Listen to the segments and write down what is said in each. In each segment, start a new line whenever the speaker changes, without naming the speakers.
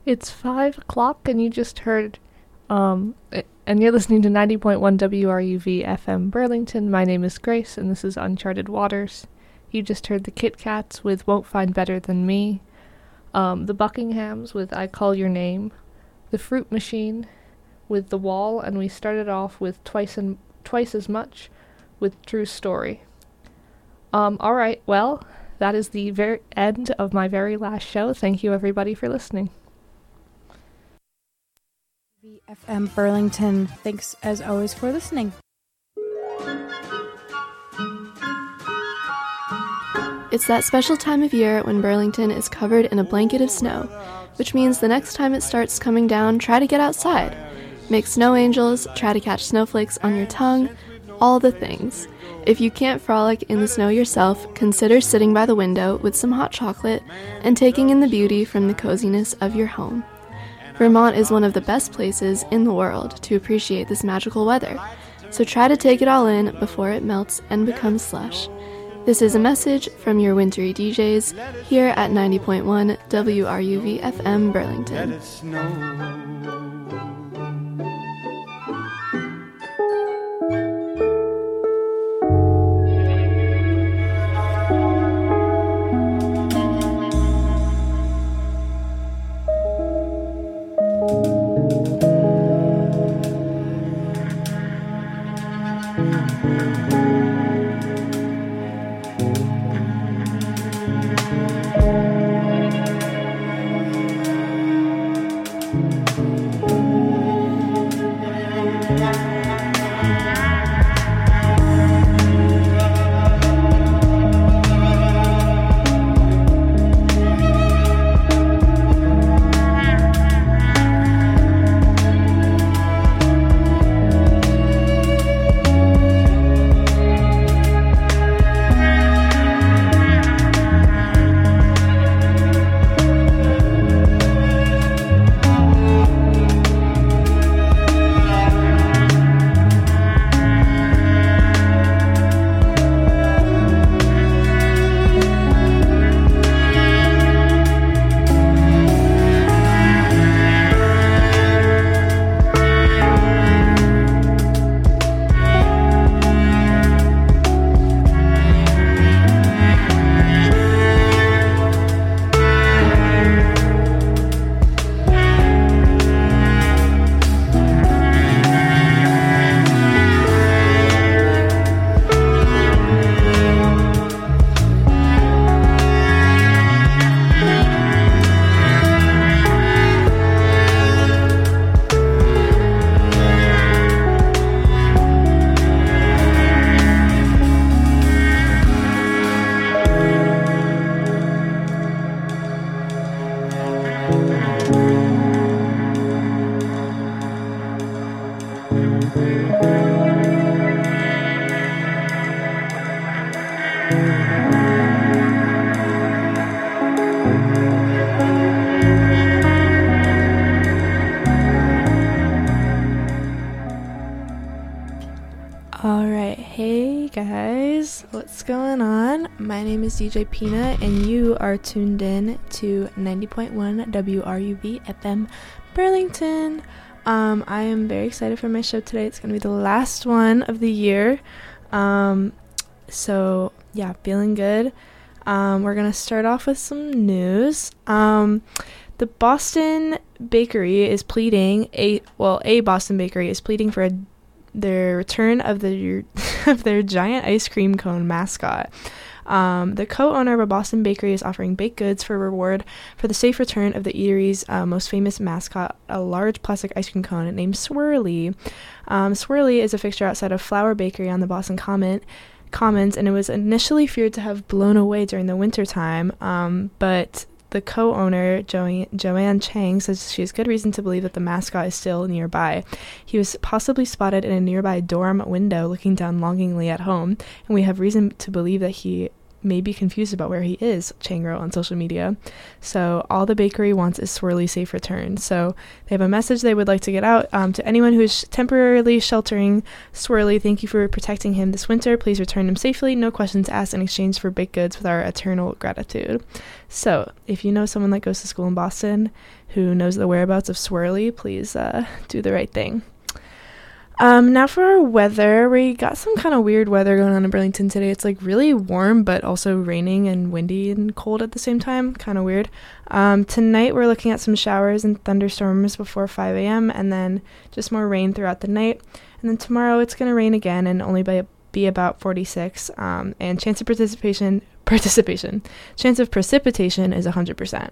It's 5 o'clock, and you just heard, and you're listening to 90.1 WRUV FM Burlington. My name is Grace, and this is Uncharted Waters. You just heard the Kit Kats with Won't Find Better Than Me, the Buckinghams with I Call Your Name, the Fruit Machine with The Wall, and we started off with Twice as Much with True Story. Alright, well, that is the very end of my very last show. Thank you everybody for listening.
VFM Burlington, thanks as always for listening.
It's that special time of year when Burlington is covered in a blanket of snow, which means the next time it starts coming down, try to get outside. Make snow angels, try to catch snowflakes on your tongue, all the things. If you can't frolic in the snow yourself, consider sitting by the window with some hot chocolate and taking in the beauty from the coziness of your home. Vermont is one of the best places in the world to appreciate this magical weather, so try to take it all in before it melts and becomes slush. This is a message from your wintry DJs here at 90.1 WRUV FM Burlington.
Alright, hey guys, what's going on? My name is DJ Pina and you are tuned in to 90.1 WRUV FM Burlington. I am very excited for my show today. It's going to be the last one of the year. So yeah, feeling good. We're going to start off with some news. The Boston Bakery is pleading, a Boston Bakery is pleading for their return of their giant ice cream cone mascot. The co-owner of a Boston bakery is offering baked goods for reward for the safe return of the eatery's most famous mascot, a large plastic ice cream cone named Swirly. Swirly is a fixture outside of Flower Bakery on the Boston Commons, and it was initially feared to have blown away during the winter time, but the co-owner, Joanne Chang, says she has good reason to believe that the mascot is still nearby. He was possibly spotted in a nearby dorm window looking down longingly at home, and we have reason to believe that he may be confused about where he is, Chang wrote on social media. So all the bakery wants is Swirly safe return. So they have a message they would like to get out to anyone who is temporarily sheltering Swirly. Thank you for protecting him this winter. Please return him safely. No questions asked in exchange for baked goods with our eternal gratitude. So if you know someone that goes to school in Boston who knows the whereabouts of Swirly, please do the right thing. Now for our weather, we got some kind of weird weather going on in Burlington today. It's like really warm, but also raining and windy and cold at the same time. Kind of weird. Tonight we're looking at some showers and thunderstorms before 5 a.m. and then just more rain throughout the night. And then tomorrow it's going to rain again and only be about 46. And chance of precipitation is 100%.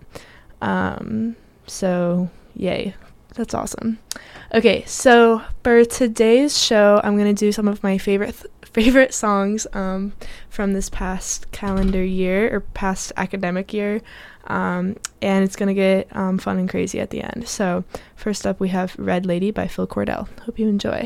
So yay. That's awesome. Okay, so for today's show, I'm going to do some of my favorite songs from this past calendar year or past academic year. And it's going to get fun and crazy at the end. So first up, we have Red Lady by Phil Cordell. Hope you enjoy.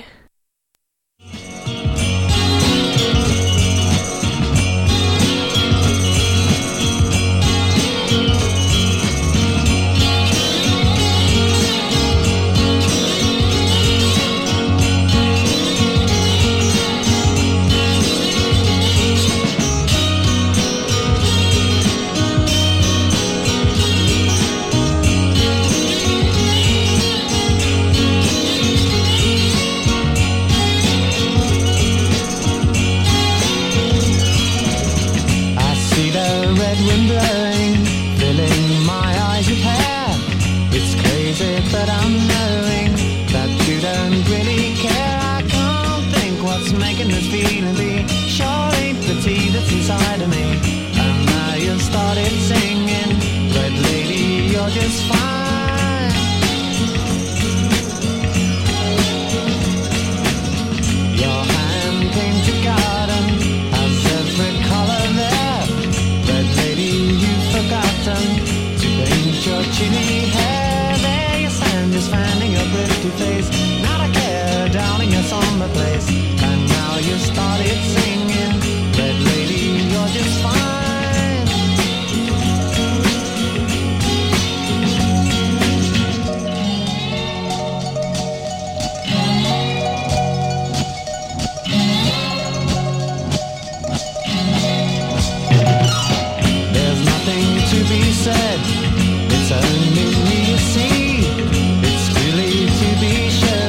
It's only me you see. It's really to be sure.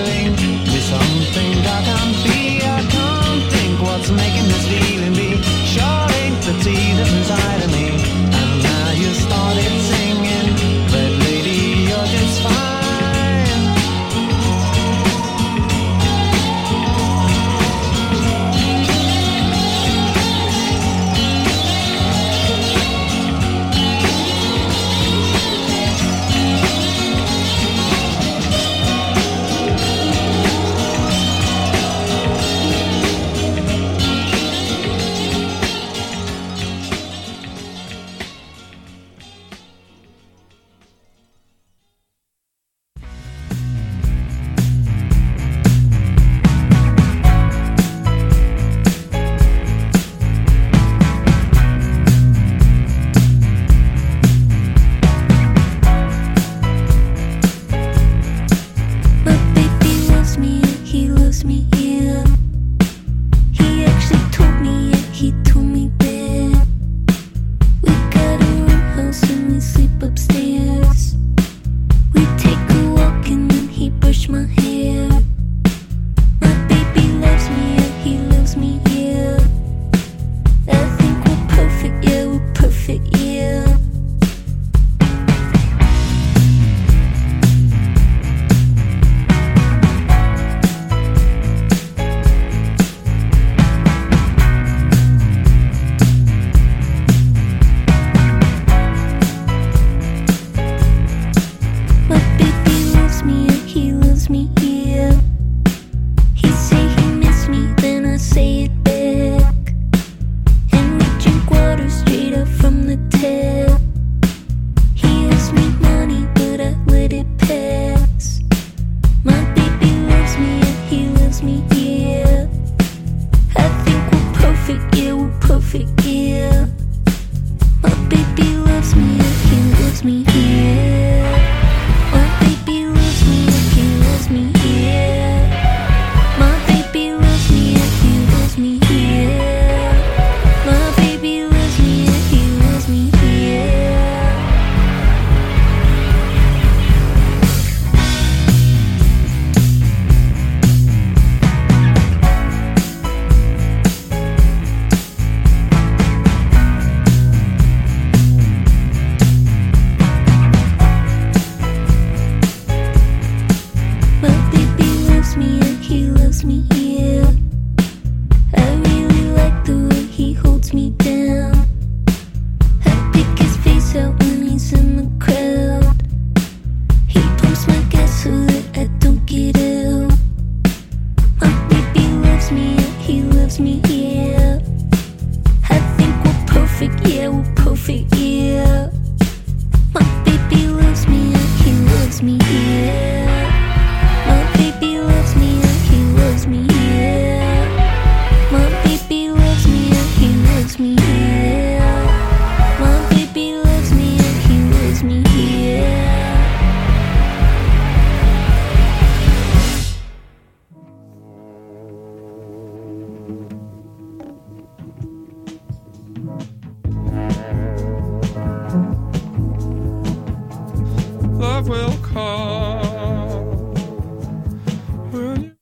for you. My baby loves me and he loves me, yeah. My baby loves me and he loves me, yeah. My baby loves me and he loves me, yeah. My baby loves me and he loves me, yeah.
Love will call when you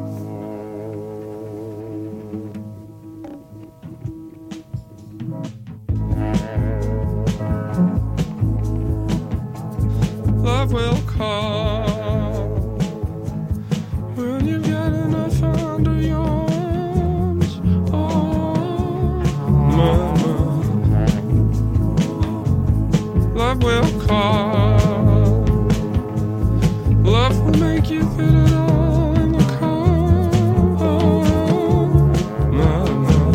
love will call when you get enough under your arms. Oh, mama, love will call. Love will make you fit it all in the car. Oh, mama,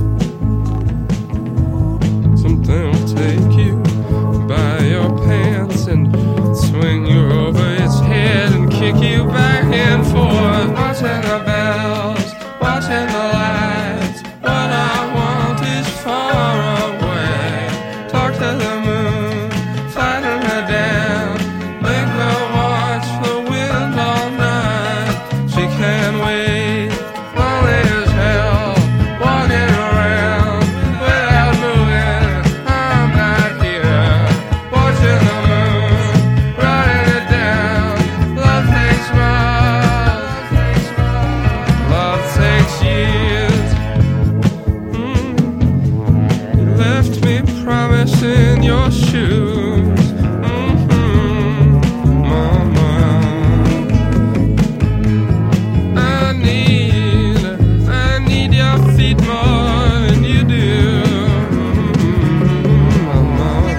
something will take you by your pants and swing you over its head and kick you back and forth. Watching the bells, watching the lights. What I want is far away. Talk to the moon, flatten her down. Make her watch the wind all night. She can't wait, lonely as hell, walking around without moving. I'm not here, watching the moon, writing it down. Love takes miles, love takes years. You left me promising your shoes. Mama, I need your feet more than you do. Mama,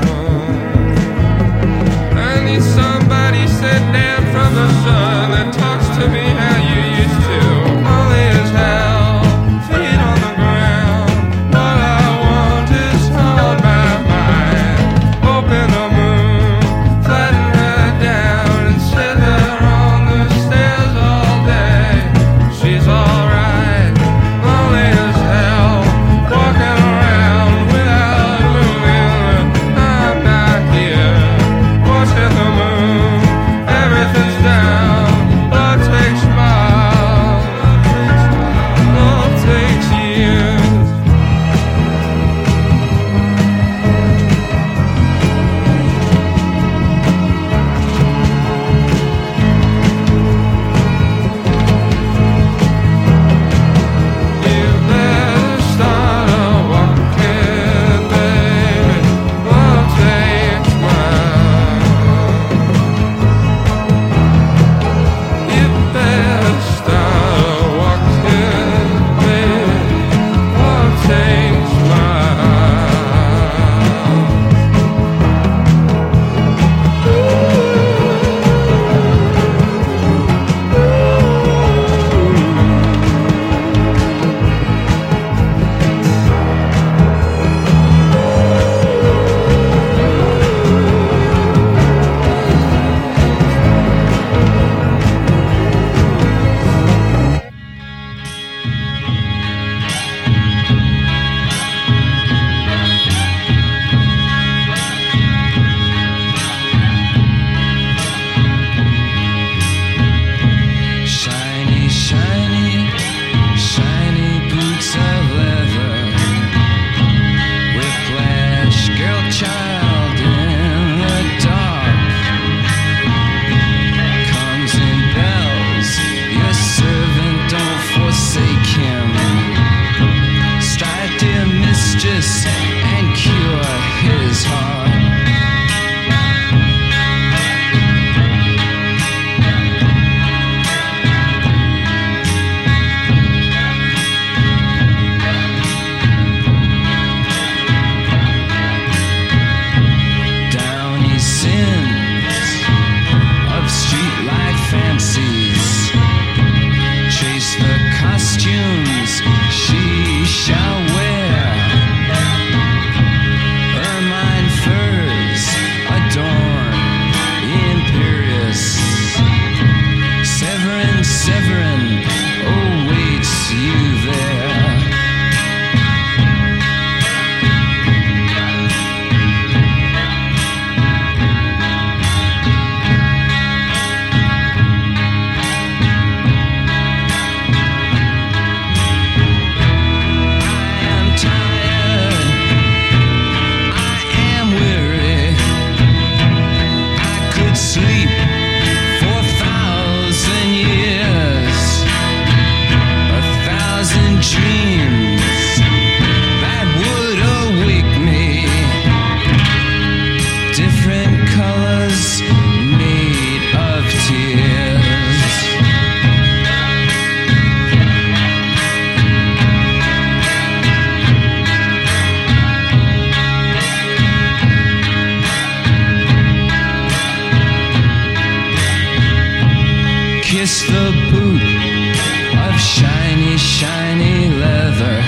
I need somebody sent down from the sun that talks to me how you used to. Lonely as hell, feet on the ground. What I want is on my mind. Open the moon, flatten her down and sit her on the stairs all day. She's alright, lonely as hell, walking around without moving. I'm not here, watching the moon. Everything's down. Love takes miles, love takes years. You better start walking, baby. Love takes miles. You better start walking, baby. Love takes miles. Shiny, shiny, shiny boots of leather. Whiplash, girl child in the dark. Comes in bells, your servant, don't forsake him. Strike, dear mistress, and cure his heart.
the boot of shiny, shiny leather.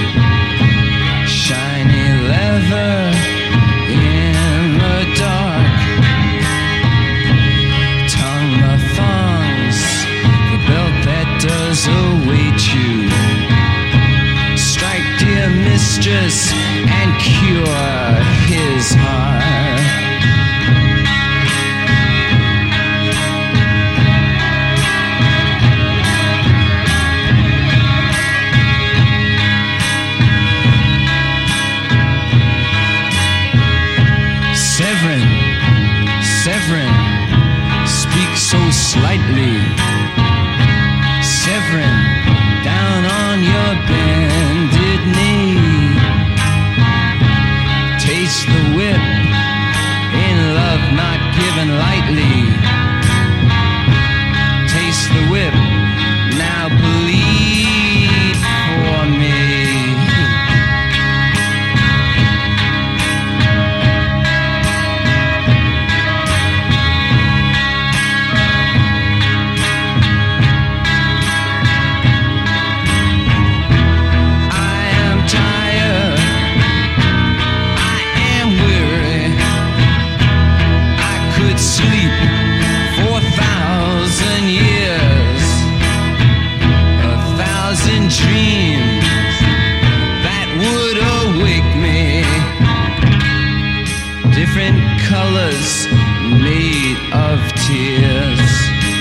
Shiny leather in the dark. Tongue the thongs, the belt that does await you. Strike, dear mistress, and cure his heart. Severin, speak so slightly. Severin, down on your bended knee. Taste the whip, in love not given lightly. Taste the whip, now bleed for me. Sleep for 1,000 years, 1,000 dreams that would awake me. Different colors made of tears.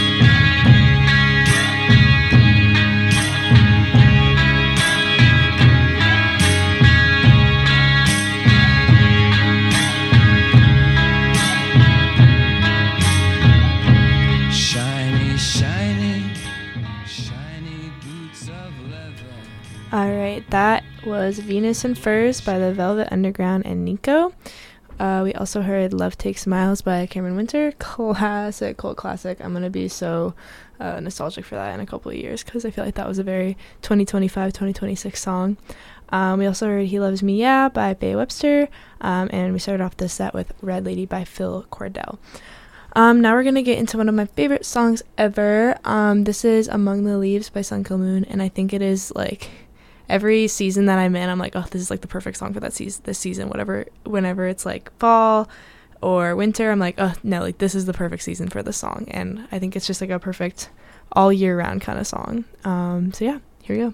Alright, that was Venus and Furs by the Velvet Underground and Nico. We also heard Love Takes Miles by Cameron Winter. Classic, cult classic. I'm going to be so nostalgic for that in a couple of years because I feel like that was a very 2025, 2026 song. We also heard He Loves Me Yeah by Faye Webster. And we started off this set with Red Lady by Phil Cordell. Now we're going to get into one of my favorite songs ever. This is Among the Leaves by Sun Kill Moon. And I think it is like... every season that I'm in, I'm like, oh, this is like the perfect song for this season. Whenever it's like fall or winter, I'm like, oh no, like this is the perfect season for the song. And I think it's just like a perfect all year round kind of song. So yeah, here we go.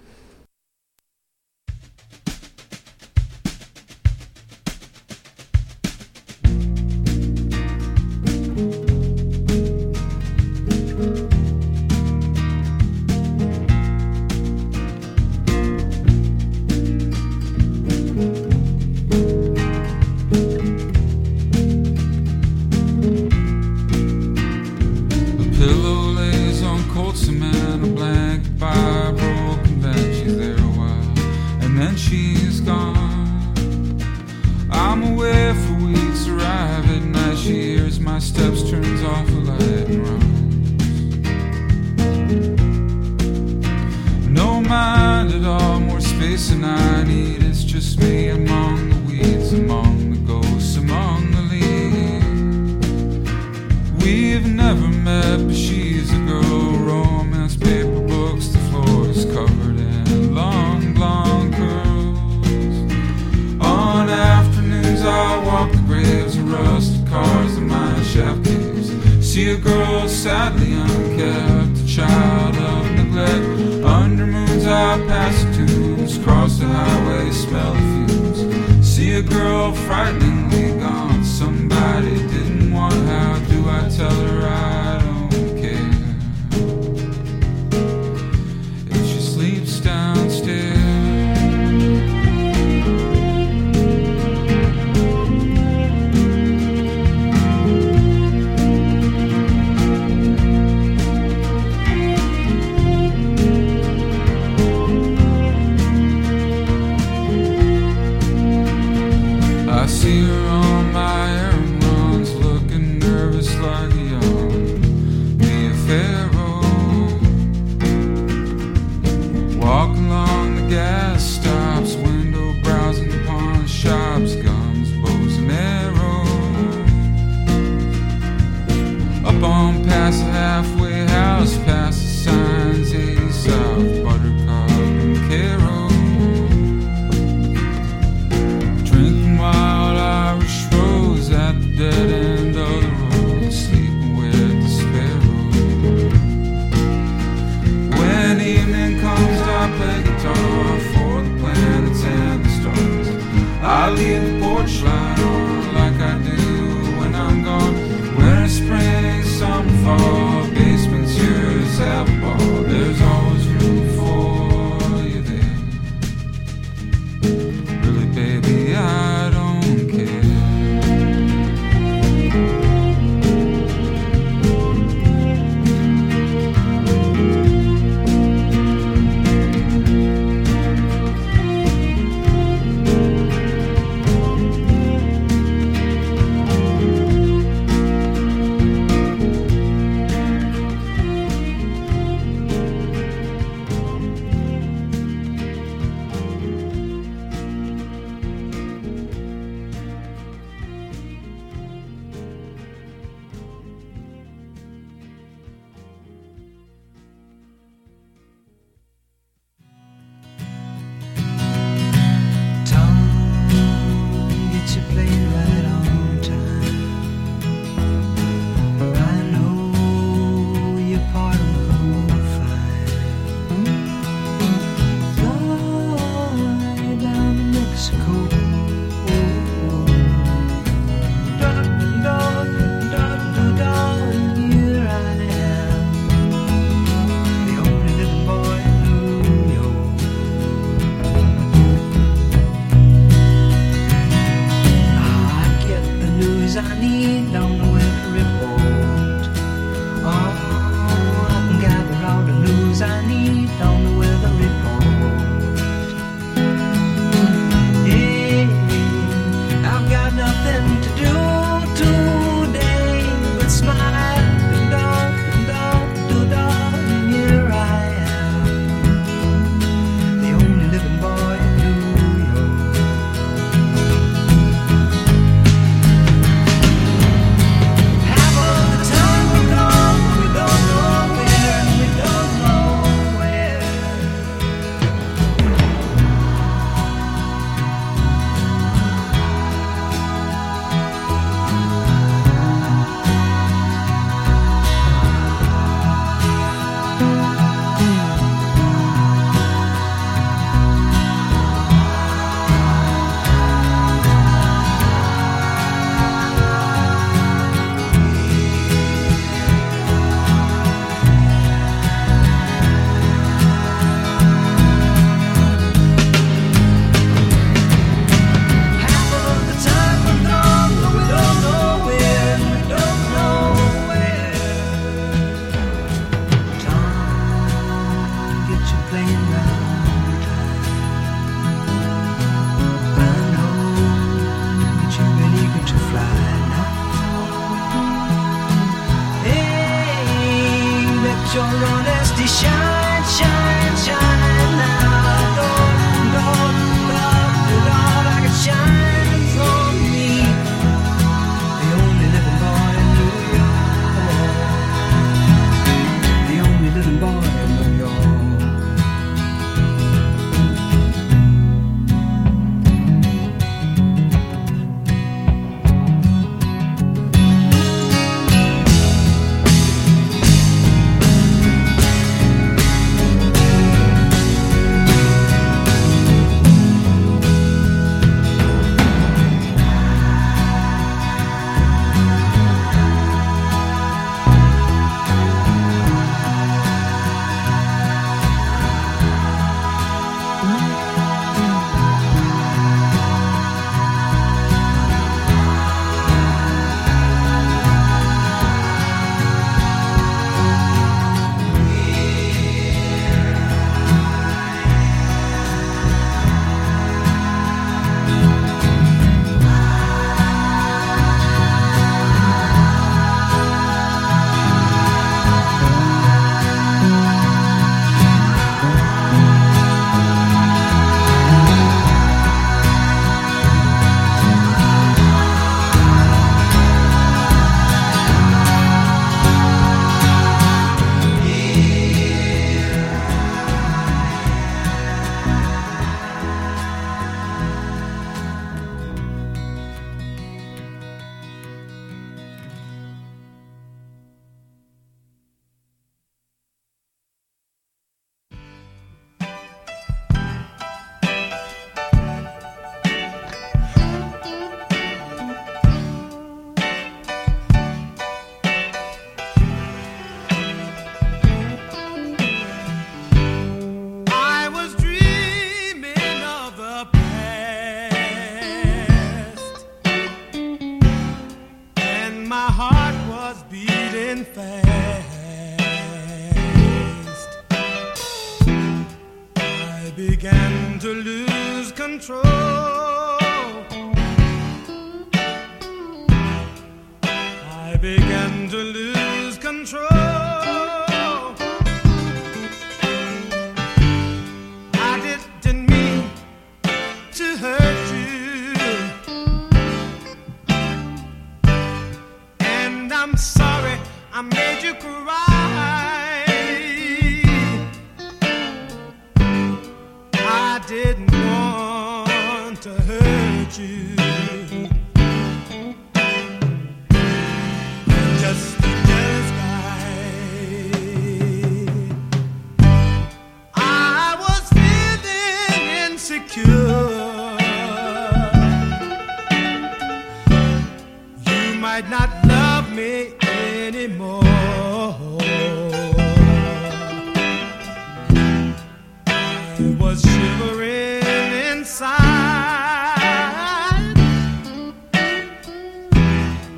Past the halfway house, past the news I need on the weather report. Oh, I can gather all the news I need on the weather report. Hey, I've got nothing to do today but smile and do, and here I am, the only living boy in New York. Half of the time we're gone, we don't know where, and we don't know where. Half of the time we're gone, but we don't know where, and we don't know where. Time, get your plane round time. Run home, get your big eager to fly now. Hey, let your honesty shine, shine, shine now. Lord, like it shines on me, the only living boy in New York, the only living boy in New York. I was dreaming of the past, and my heart was beating fast. I began to lose control. I began to lose control. I didn't mean to hurt you, and I'm sorry I made you cry. I didn't want to hurt you. Just a jealous guy. I was feeling insecure. You might not love me anymore. I was shivering inside.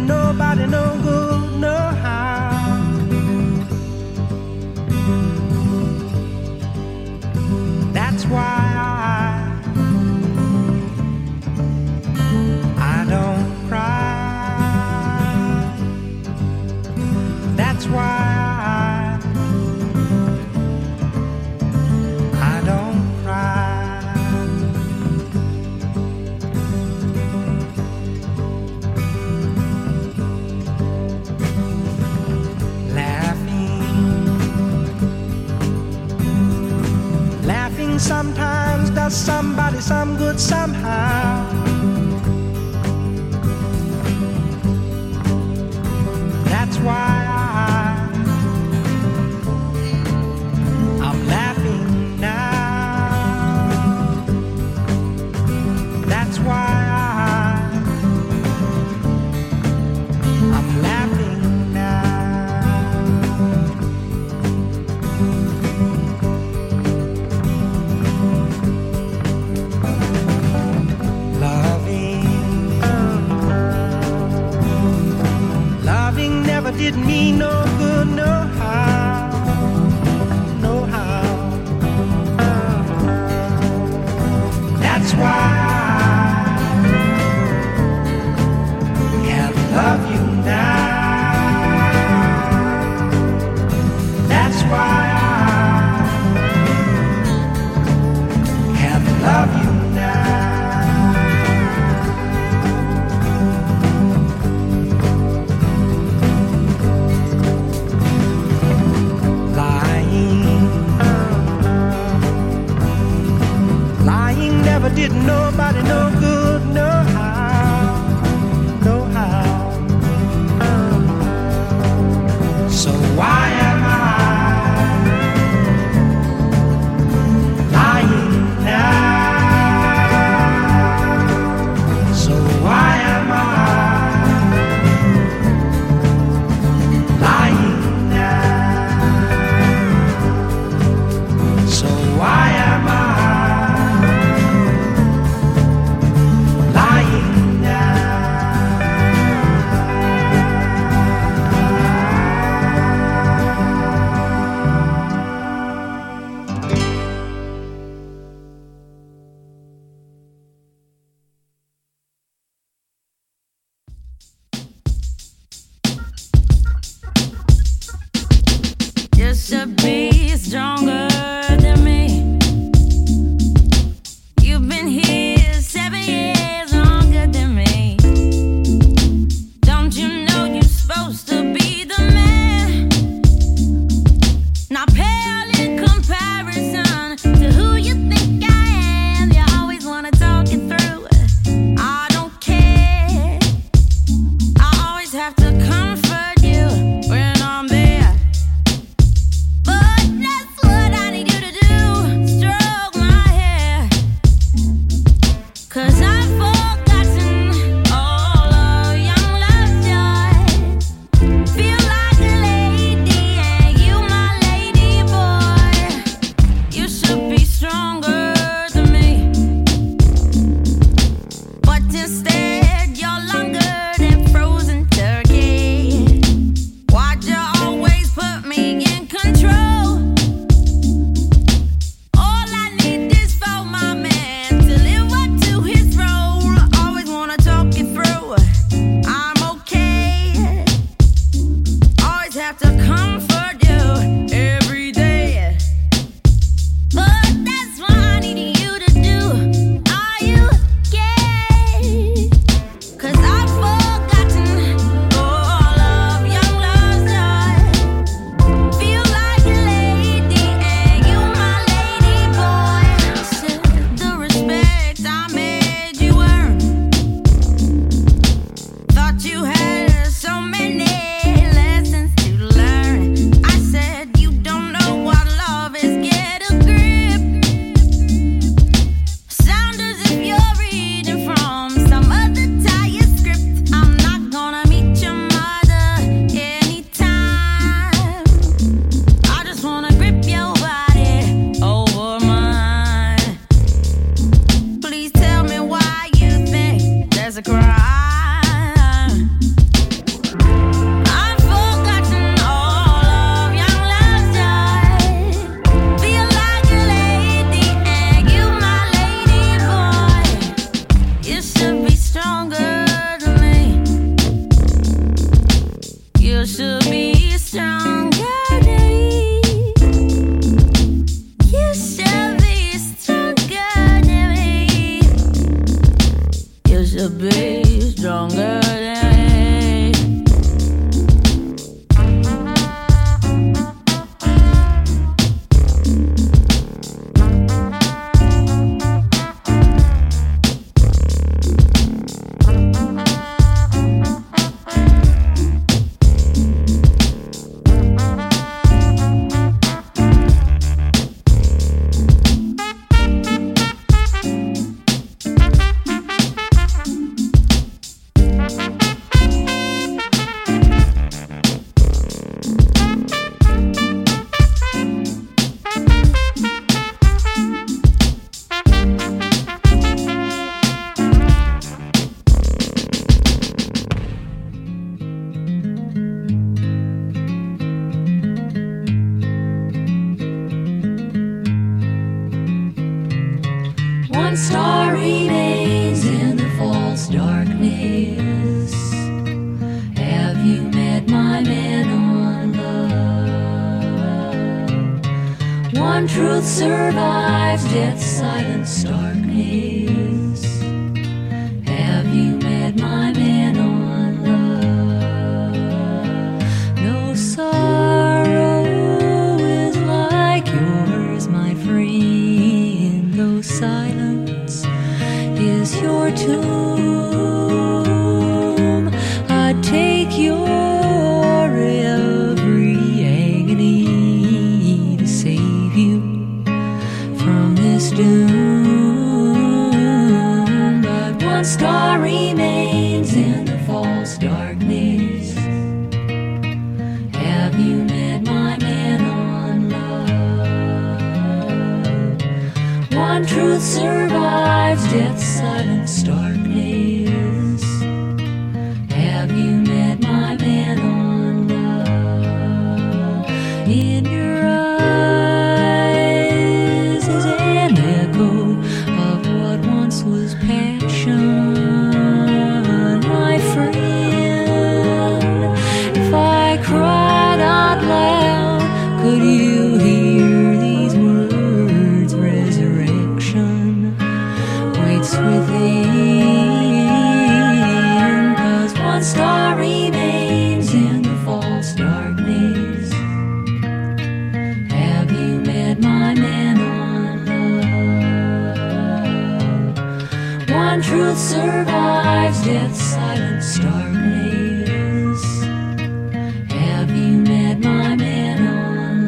nobody no good, no how. That's why I don't cry. That's why I don't cry. Laughing sometimes does somebody some good somehow. That's why I'm laughing now. That's why I'm laughing now. Loving never did me no good, no how, no how. That's why I can't love you now. That's why I can't love you now. Lying never did nobody no good, no how, no how. So why am I lying now? So why am I lying now? So why am I lying now?
Just to be stronger than me. You've been here 7 years longer than me. Don't you know you're supposed to be the man? Not pale in comparison to who you think I am. You always wanna talk it through. I don't care. I always have to comfort you when I'm there. But that's what I need you to do. Stroke my hair. 'Cause I've forgotten all of young love's joy. Feel like a lady and you my lady boy. You should be stronger than me. But instead you're longer than frozen turkey. Why'd you always put me in control? All I need is for my man to live up to his role. Always wanna talk it through. I'm okay. Always have to comfort you every day. But that's what I need you to do. Are you gay? 'Cause I've forgotten all of young love's joy. Feel like a lady and you my lady boy. Said the respect I made you earn. Thought you had so many lessons to learn. I said you don't know what love is. Get a grip. Sound as if you're reading from some other tired script. I'm not gonna meet your mother anytime. I just wanna grip your body over mine. Please tell me why you think there's a crime.
to be stronger than
One star remains in the false darkness. Have you met my man on love? One truth survives death's silent starkness. Have you met my man on love? No sorrow is like yours, my friend, though silence is your tomb. I'd take your every agony to save you from this doom. But one star remains in the false darkness. Have you met my man on love? One truth survives death's silent starkness. Have you met my man on love? In your eyes is an echo of what once was passion, my friend. If I cried out loud, could you hear these words? Resurrection waits within, 'cause one star remains in the false darkness. Have you met my man on love? One truth survives death's silent starkness. Have you met my man on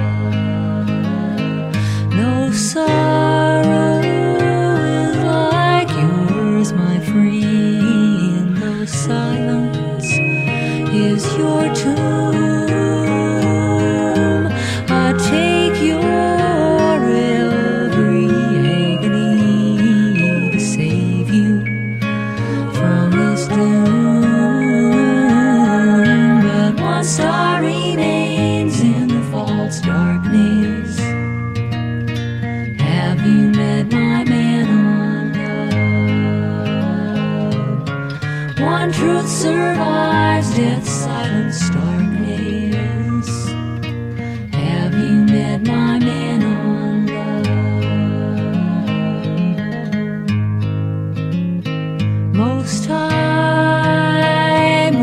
love? No sorrow is like yours, my friend, though silence is your tomb. I take your every agony to save you from this doom. But one star remains in the false darkness. Have you met my man on love? One truth survives death's silent starkness. Have you met my man on love? Most high,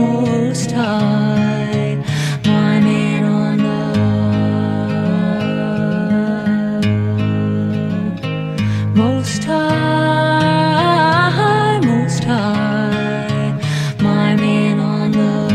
my man on love. Most high, my man on love.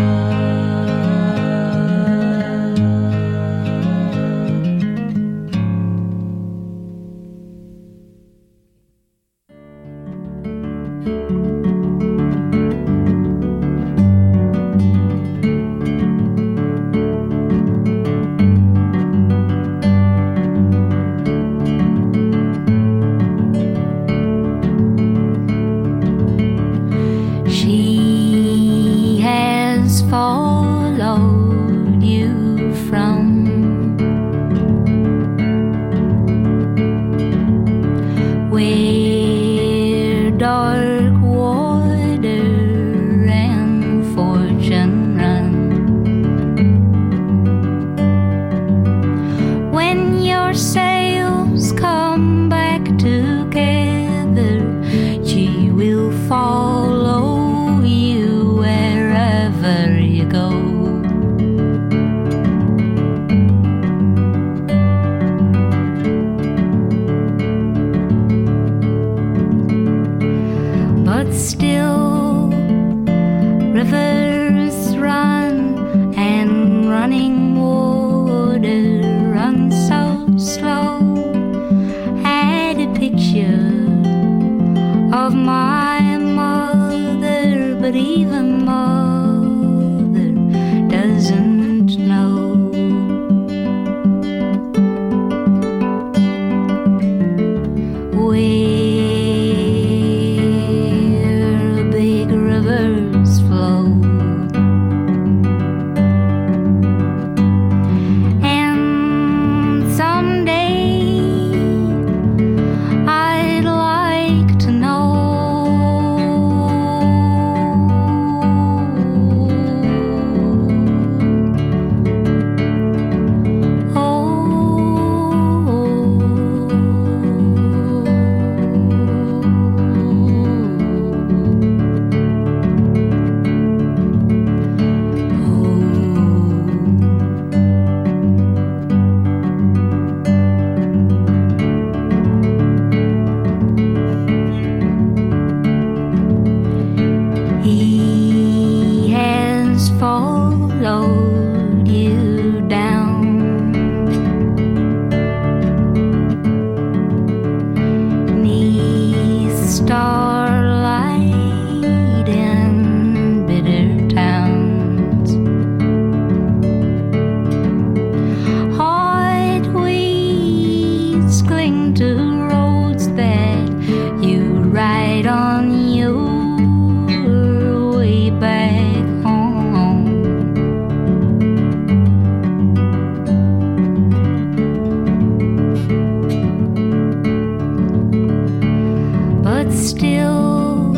She has followed you from where dark water and fortune run. When your sails come back together, she will fall but still rivers run and running water runs so slow. Had a picture of my mother, but even mother doesn't know. Where big rivers flow, and someday I'd like to know. He has followed you down neath starlight in bitter towns. Hot weeds cling to roads that you ride on your way back home. But still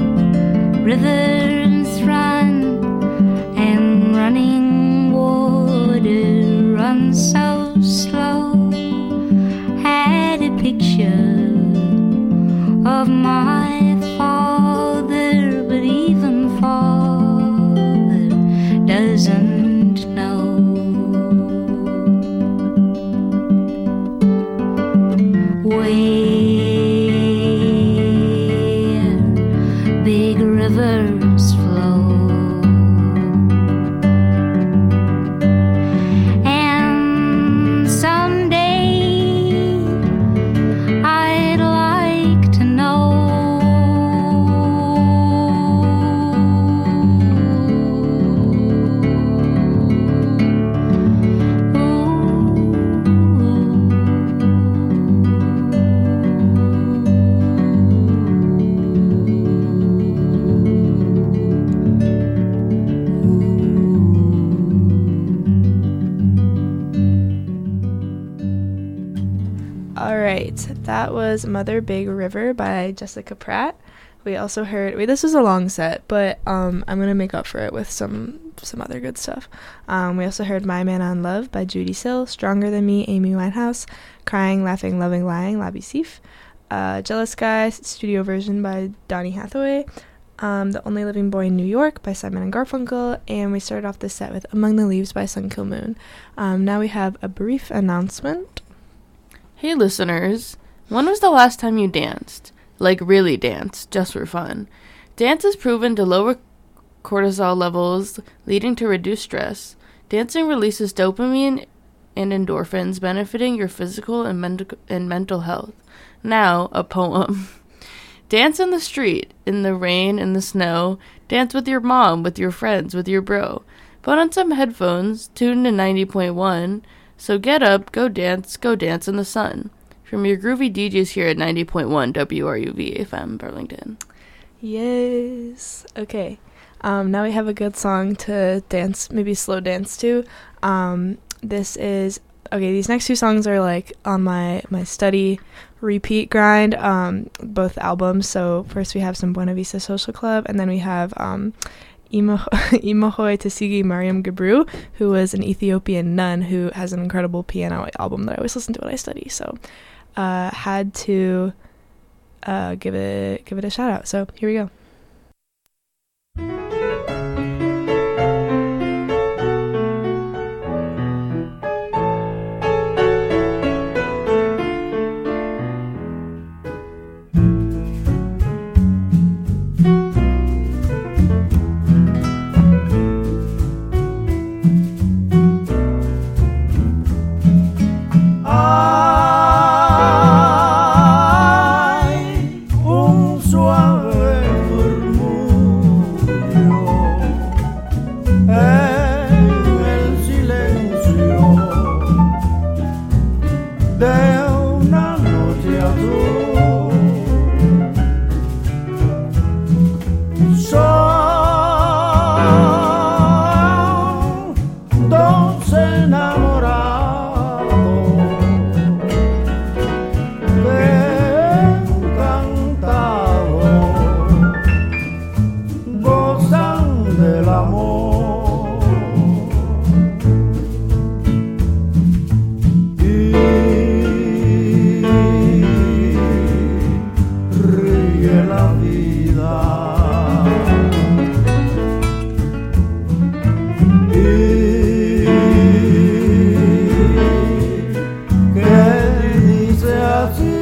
rivers run and running water runs so slow. Had a picture of my father, but even father doesn't know. Where big rivers flow, and someday I'd like to know.
All right, that was Mother Big River by Jessica Pratt. We also heard, this was a long set, but I'm gonna make up for it with some other good stuff. We also heard My Man on Love by Judy Sill, Stronger Than Me, Amy Winehouse, Crying, Laughing, Loving, Lying, Labi Siff, Jealous Guy studio version by Donny Hathaway, The Only Living Boy in New York by Simon and Garfunkel, and we started off this set with Among the Leaves by Sun Kill Moon. Now we have a brief announcement.
Hey listeners, when was the last time you danced? Like really danced, just for fun. Dance is proven to lower cortisol levels, leading to reduced stress. Dancing releases dopamine and endorphins, benefiting your physical and mental health. Now, a poem. Dance in the street, in the rain, in the snow. Dance with your mom, with your friends, with your bro. Put on some headphones, tune to 90.1. So get up, go dance in the sun. From your groovy DJs here at 90.1 WRUV FM Burlington.
Yes. Okay. Now we have a good song to dance, maybe slow dance to. These next two songs are like on my study repeat grind, both albums. So first we have some Buena Vista Social Club, and then we have Imohoe Tesigi Mariam Gebru, who was an Ethiopian nun who has an incredible piano album that I always listen to when I study. So had to give it a shout out. So here we go.
suave murmullo en el silencio de una noche azul. Son dos enamorados encantados, gozan del amor y ríe la vida. Que dice así.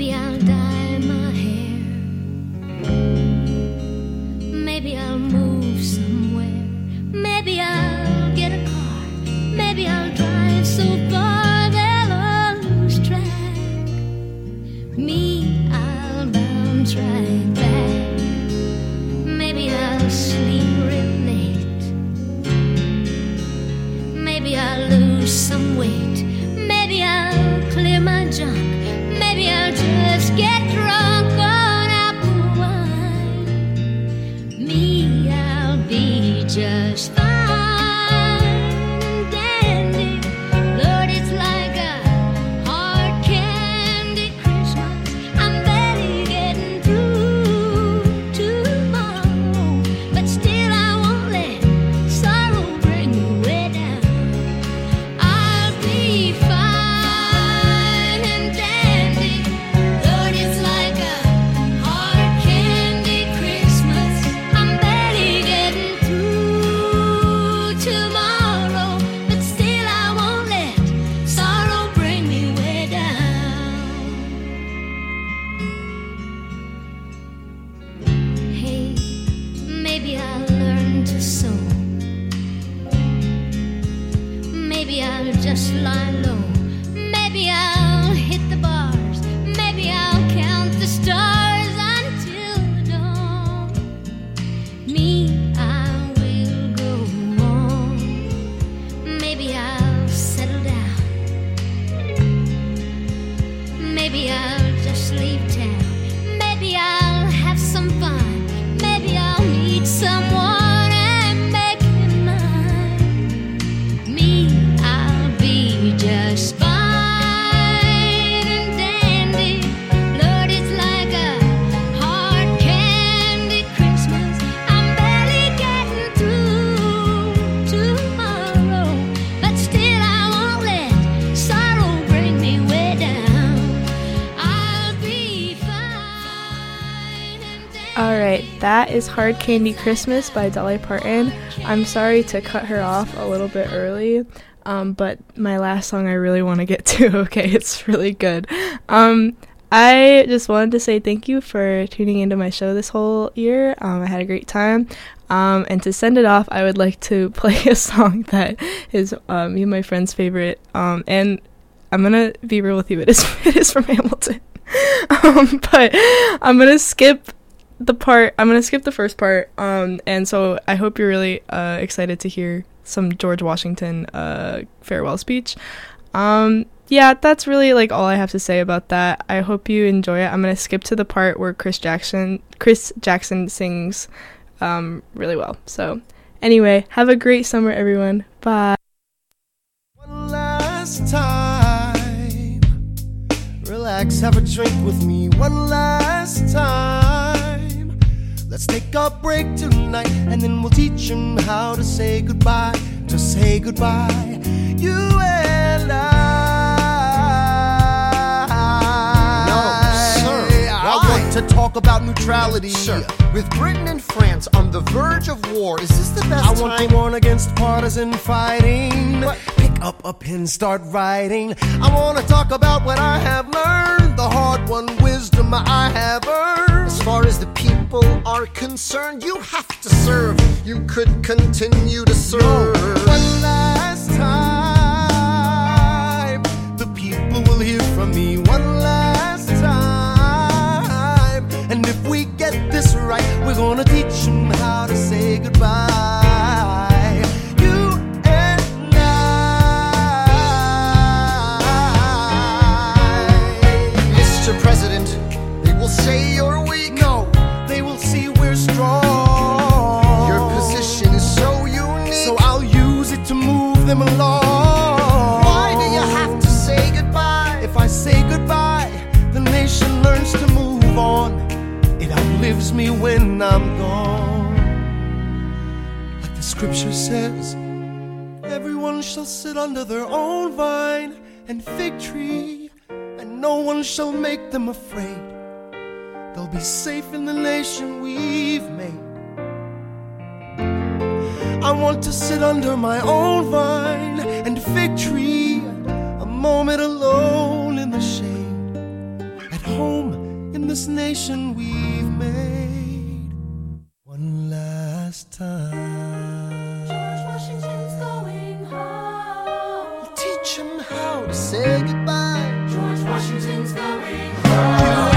Maybe I'll dye my hair. Maybe I'll move somewhere. Maybe I'll get a car. Maybe I'll drive so far they'll lose track. Me, I'll bounce right back. Maybe I'll sleep real late. Maybe I'll lose some weight. Maybe I'll clear my junk. Maybe I'll just get drunk on apple wine. Me, I'll be just fine and dandy. Lord, it's like a hard candy Christmas. I'm barely getting through tomorrow, but still I won't let sorrow bring me way down. I'll be fine and dandy. Lord, it's like a hard candy Christmas. I'm barely getting through tomorrow, but still I won't let sorrow bring me way down. Hey, maybe I'll learn to sew. Maybe I'll just lie low. Maybe I'll hit the bars. Maybe I'll count the stars until the dawn. Me, I will go on. Maybe I'll settle down. Maybe I'll just leave town. Maybe I'll have some fun. Maybe I'll meet someone and make him mine. Me, I'll be just fine and dandy. Lord, it's like a hard candy Christmas. I'm barely getting through tomorrow, but still I won't let sorrow bring me way down. I'll be fine and dandy.
Alright, that is Hard Candy Christmas by Dolly Parton. I'm sorry to cut her off a little bit early, but my last song I really want to get to, okay? It's really good. I just wanted to say thank you for tuning into my show this whole year. I had a great time. And to send it off, I would like to play a song that is me and my friend's favorite. And I'm going to be real with you, it is from Hamilton. But I'm going to skip the first part, and so I hope you're really excited to hear some George Washington farewell speech. Yeah, that's really like all I have to say about that. I hope you enjoy it. I'm gonna skip to the part where Chris Jackson sings really well. So anyway, have a great summer, everyone. Bye.
One last time, relax, have a drink with me. One last time. Let's take a break tonight, and then we'll teach him how to say goodbye. To say goodbye, you and I. No, sir. I want to talk about neutrality. Sir. With Britain and France on the verge of war, is this the best time? I want to warn against partisan fighting. Pick up a pen, start writing. I want to talk about what I have learned, the hard-won wisdom I have earned. As far as the people are concerned, you have to serve. You could continue to serve. No. One last time, the people will hear from me. One last time, and if we get this right, we're gonna teach them how to say goodbye. You and I. Mr. President, they will say you're weak. No, they will see we're strong. Your position is so unique, so I'll use it to move them along. Why do you have to say goodbye? If I say goodbye, the nation learns to move on. It outlives me when I'm gone. Like the scripture says, everyone shall sit under their own vine and fig tree, and no one shall make them afraid. They'll be safe in the nation we've made. I want to sit under my own vine and fig tree, a moment alone in the shade, at home this nation we've made one last time. George Washington's going home. Teach him how to say goodbye. George Washington's going home.